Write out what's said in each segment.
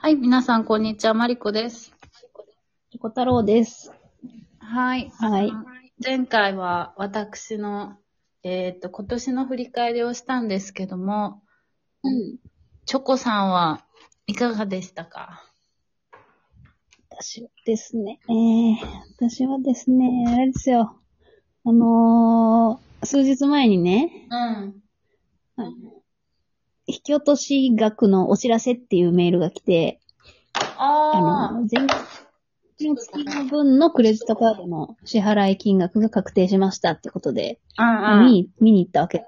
はい、皆さん、こんにちは。マリコです。 小太郎です。 はい。 はい。 前回は私の、今年の振り返りをしたんですけども、 うん。 チョコさんはいかがでしたか？ 私はですね、あれですよ。数日前にね、 うん。 あの引き落とし額のお知らせっていうメールが来て、 あ前月の分のクレジットカードの支払い金額が確定しましたってことで、 あ、うんうん。 見に行ったわけです。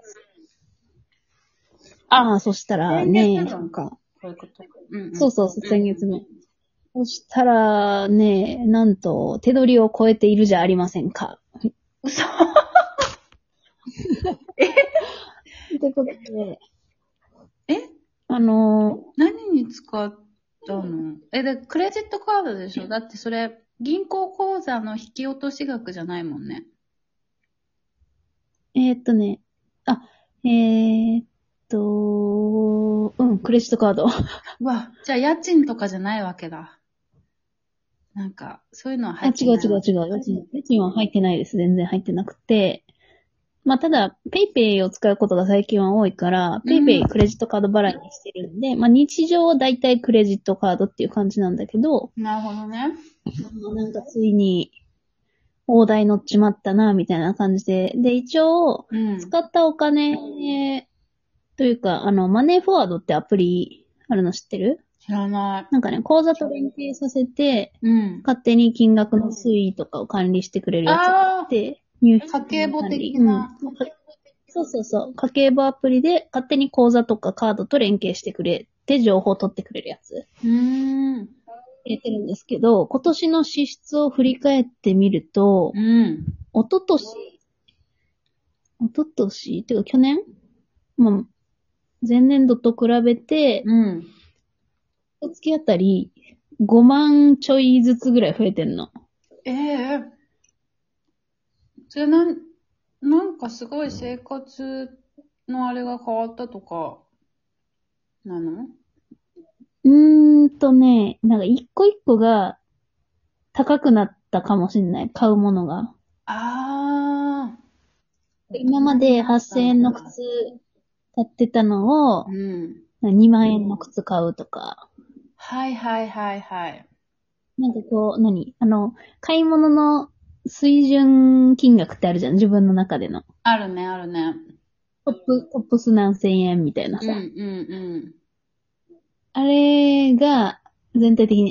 あ、 そしたら先月ね、 分か。そういうこと。うんうん。 そうそうそう、先月分。そしたらね、なんと、手取りを超えているじゃありませんか。 嘘。 ってことで、 えあの何に使ったの？で、クレジットカードでしょ？だってそれ、銀行口座の引き落とし額じゃないもんね。 えーっとね、あ、えーっクレジットカード。 うわ、じゃあ家賃とかじゃないわけだ。なんか、そういうのは入って違うないわけ。 違う違う。家賃は入ってないです。全然入ってなくて。ただ、ペイペイを使うことが最近は多いから、 うペイペイん。 クレジットカード払いにしてるんで、日常はだいたいクレジットカードっていう感じなんだけど、 なるほどね。 なんかついに、大台乗っちまったな、みたいな感じで。で、一応、 うん。 使ったお金、というか、マネーフォワードってアプリあるの知ってる？ 知らななんかね、口座と連携させて、 い。うん。 勝手に金額の推移とかを管理してくれるやつがあっあて、入あ、家計簿金管理。 的な。 そうそうそう。家計簿アプリで勝手に口座とかカードと連携してくれて情報を取ってくれるやつうーん。 入れてるんですけど、今年の支出を振り返ってみると、 うん。 一昨年っていうか去年まあ、前年度と比べて、 うん。 月あたり5万ちょいずつぐらい増えてんの。 ええそれなんかすごい生活のあれが変わったとか、なの？ なんか一個一個が高くなったかもしれない。買うものが。 ああー、大人今までになった 8000円のんだ。 靴買ってたのをうん。 2万円の靴買うとか。 はいはいはいはい。 なんかこう、買い物の水準金額ってあるじゃん。自分の中での。 あるね、あるね。 トップス何千円みたいなうんうさ。 んあれが全体的に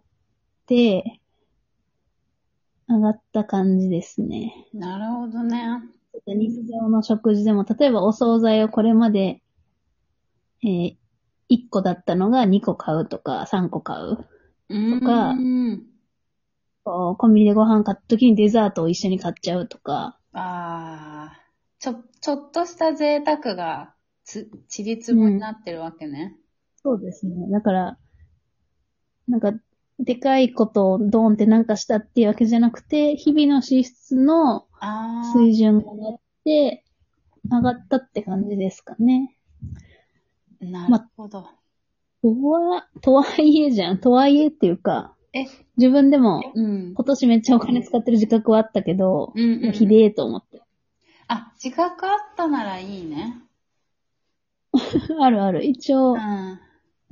上がった感じですね。 うん。なるほどね。 日常の食事でも、例えばお惣菜をこれまで、1個だったのが2個買うとか3個買ううとか、 ーん。 こうコンビニでご飯買った時にデザートを一緒に買っちゃうとか。 ああ、ちょっとした贅沢がちりつうもになん。 ってるわけね。 そうですね。だから、なんか、でかいことをドーンってなんかしたっていうわけじゃなくて、日々の支出のあ水準が上がったって感じですかね。 あ、なるまほど。 とはいえじゃん。とはいえっていうか、 え、 自分でもうん。 今年めっちゃお金使ってる自覚はあったけど、 うんうん。 ひでえと思って。 あ、自覚あったならいいね。 あるある。一応、 うん。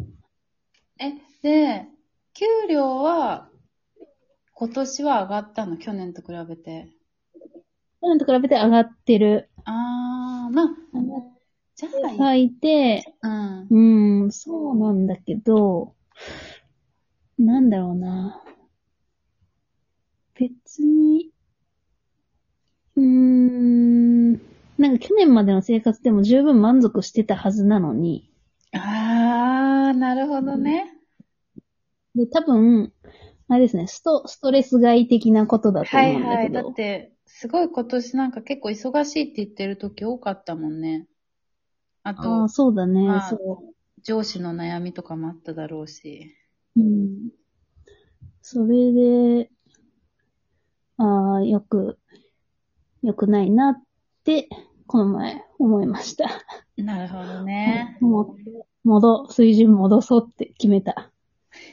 で、給料は今年は上がったの、去年と比べて。 去年と比べて上がってる。 ああ、まあ、 上がっじゃあいい。 てはいて、 うん。 そうなんだけど、なんだろうな。別に、なんか去年までの生活でも十分満足してたはずなのに、 ああ、なるほどね。 で、多分、あれですね、ストレス外的なことだと思うんだはいはい。だっけど、 て、すごい今年なんか結構忙しいって言ってる時多かったもんね。あと、 ああ、そうだね、 まあ、 そ上司の悩みとかもあっただろうし。 う。それで、ああ、よくないなって、この前思いました。 なるほどね。 水準戻そうって決めた。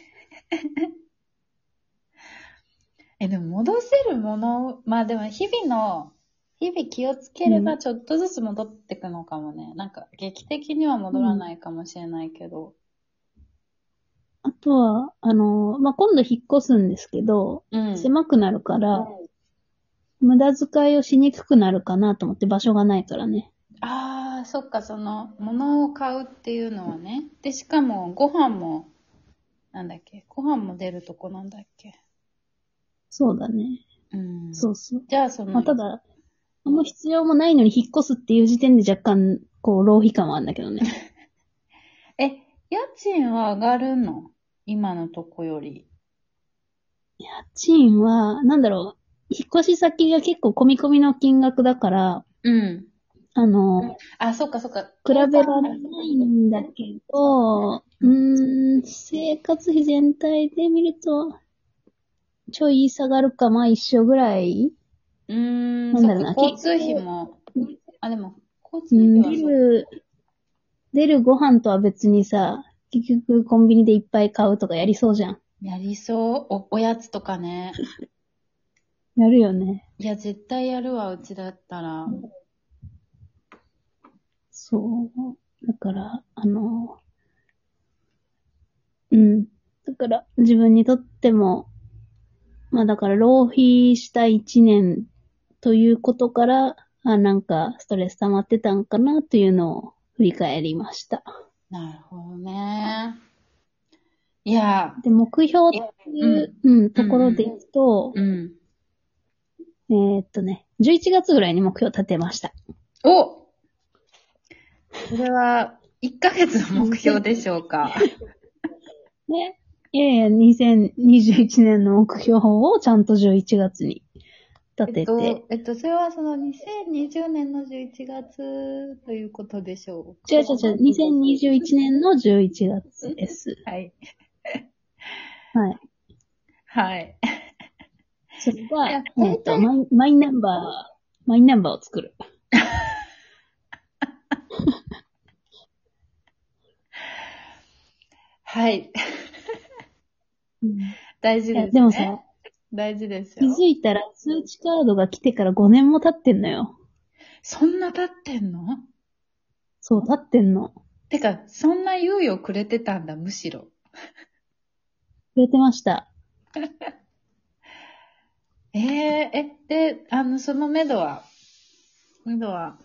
でも戻せるもの、まあでも日々気をつければちょっとずつ戻ってくのかもね。なんか劇的には戻らないかもしれないけど。 あとは、まあ、今度引っ越すんですけど、 うん。 狭くなるから、無駄遣いをしにくくなるかなと思って場所がないからね。 ああ、そっか、その、物を買うっていうのはね。で、しかも、ご飯も、なんだっけ、ご飯も出るとこなんだっけ。 そうだね。 うん。 そうそう。 じゃあ、その、 まあ、ただ、あんま必要もないのに引っ越すっていう時点で若干、こう、浪費感はあるんだけどね。 家賃は上がるの？今のとこより。 家賃は、なんだろう、引っ越し先が結構込み込みの金額だから、 うん。 あの、 あ、そっかそっか。 比べられないんだけど、生活費全体で見ると、ちょい下がるか、まあ一緒ぐらいなんそっか、 だろうな、 交通費も、あ、でも、交通うん、 費は出るご飯とは別にさ、結局コンビニでいっぱい買うとかやりそうじゃん。 やりそう。おやつとかね。 やるよね。 いや、絶対やるわ、うちだったら。 そう。だから、うん。だから自分にとっても、まあだから浪費した一年ということから、なんかストレス溜まってたんかなというのを振り返りました。 なるほどね。いや、 で、目標ってうん。 いう、ところでいくと、 うん。 11月ぐらいに目標立てました。 お、それは、1ヶ月の目標でしょうか。 ね。いやいや、2021年の目標をちゃんと11月に立てて。 それはその2020年の11月ということでしょう。 違う違う違う、2021年の11月です。 はい。 はい。 はい。 それが、 いや、 マイナンバーを作る。 はい。 うん、 大事いや、 ですね。 でもさ、 大事です気よ。 づいたら通知カードが来てから5年も経ってんのよ。 そんな経ってんの？ そう、経ってんの。 てか、そんな猶予くれてたんだ、むしろ。 くれてました。 で、その目処は、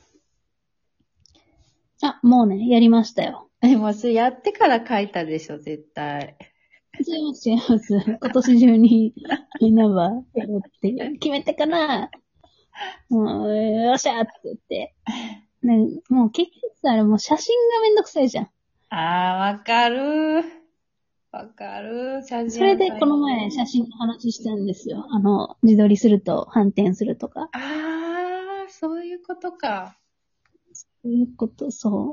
あ、もうね、やりましたよ。 もうそれやってから書いたでしょ、絶対。 違います、違います。今年中にマイナンバーやろうって決めてから、もう、よっしゃーって言って。ね、もう結局あれもう写真がめんどくさいじゃん。 あー、わかる。わかる。写それ真でこの前写真の話したんですよ。自撮りすると反転するとか。 あー、そういうことか。 そういうこと、そ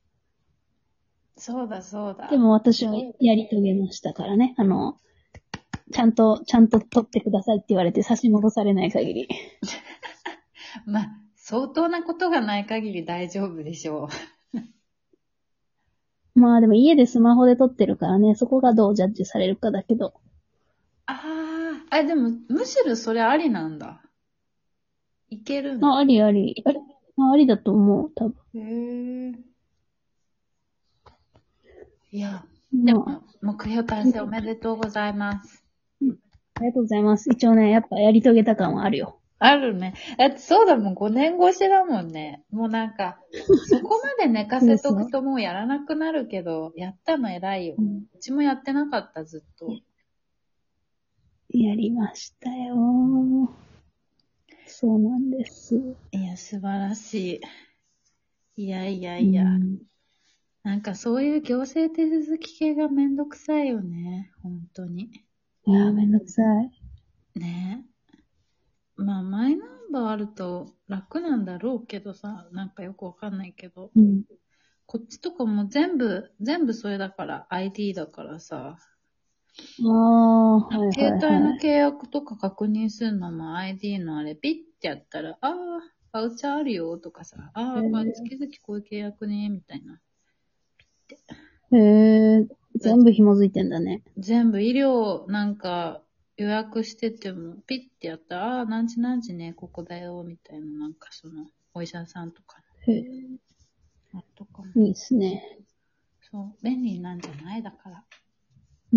そうだ、そうう。でだ。 も私はやり遂げましたからね。ちゃんと撮ってくださいって言われて差し戻されない限り。 まあ、相当なことがない限り大丈夫でしょう。 まあでも家でスマホで撮ってるからね、そこがどうジャッジされるかだけど。 でも、むしろそれありなんだ。いけるんだ。 ありあり。ありだと思う、多分。 へえ。いや、でも、 まあ、 目標達成おめでとうございます。 ありがとうございます。一応ね、やっぱやり遂げた感はあるよ。 あるね。だってそうだもん、5年越しだもんね。もうなんか、そこまで寝かせとくともうやらなくなるけど、やったの偉いよ。うちもやってなかった、ずっと。 やりましたよ。そうなんです。 いや、素晴らしい。いやいやいや。なんかそういう行政手続き系がめんどくさいよね。本当に。 いやー、めんどくさい。 ね。まあ、マイナンバーあると楽なんだろうけどさ、なんかよくわかんないけど。こっちとかも全部それだから、ID だからさ。 ああ、はいはい携帯のはい。 契約とか確認するのも ID のあれ、ピッてやったら、バウチャーあるよとかさ、これ月々こういう契約ね、みたいな。 へえ、 全部紐づいてんだね。 全部医療なんか予約してても、ピッてやったら、ああ、何時何時ね、ここだよ、みたいな、なんかその、お医者さんとかへえ。 のとかも。 いいっすね。 そう、便利なんじゃないだから。 うん。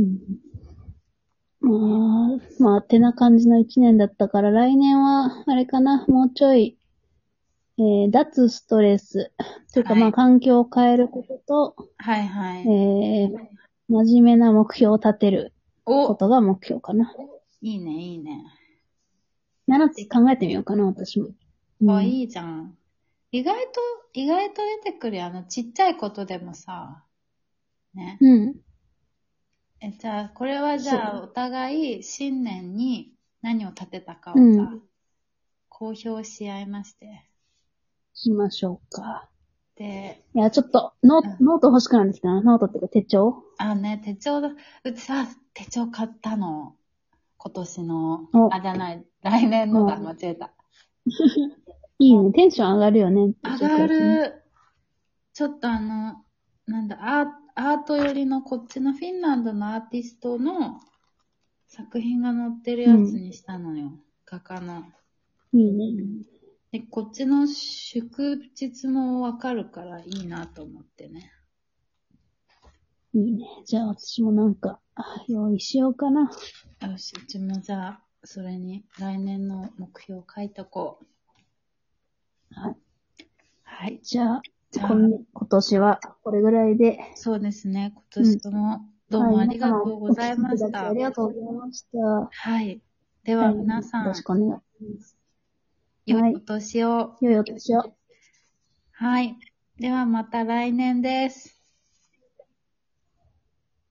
まあ、てな感じの一年だったから、来年は、あれかな、もうちょい、脱ストレス。というか、まあ、 はい。 環境を変えることと、 はいはい。 真面目な目標を立てるこお、 とが目標かな。 いいね、いいね。 習って考えてみようかな、私も。 あ、いいじゃん。意外と出てくるよ。ちっちゃいことでもさ、ね。 うん。 じゃあ、これはじゃあ、お互い新年に何を立てたかうをさ、 ん。 公表し合いまして。 しましょうか。 で、 いや、ちょっと、ノート欲しくなってきたな。ノートっていうか手帳。 あ、ね、手帳だ。うちさ、手帳買ったの。今年の。 お、 あ、じゃない。来年のだ。間違えた。 いいね。テンション上がるよね。手上が帳買うとね。 る。ちょっとなんだ、アート寄りのこっちのフィンランドのアーティストの作品が載ってるやつにしたのよ。画家の。 いいね。 で、こっちの祝日もわかるからいいなと思ってね。 いいね。じゃあ私もなんか、用意しようかな。 よし、うちもじゃあ、それに来年の目標書いとこう。 はい。 はい。 じゃあ、 じゃあ、 今年はこれぐらいで。 そうですね。今年もどうはい。 もありが皆様とうございお聞きいただきあました。 りがとうございました。ははい。ではい。よ皆さん、 ろしくお願いします。はい。 良いお年を。 良いお年を。 はい。ではまた来年です。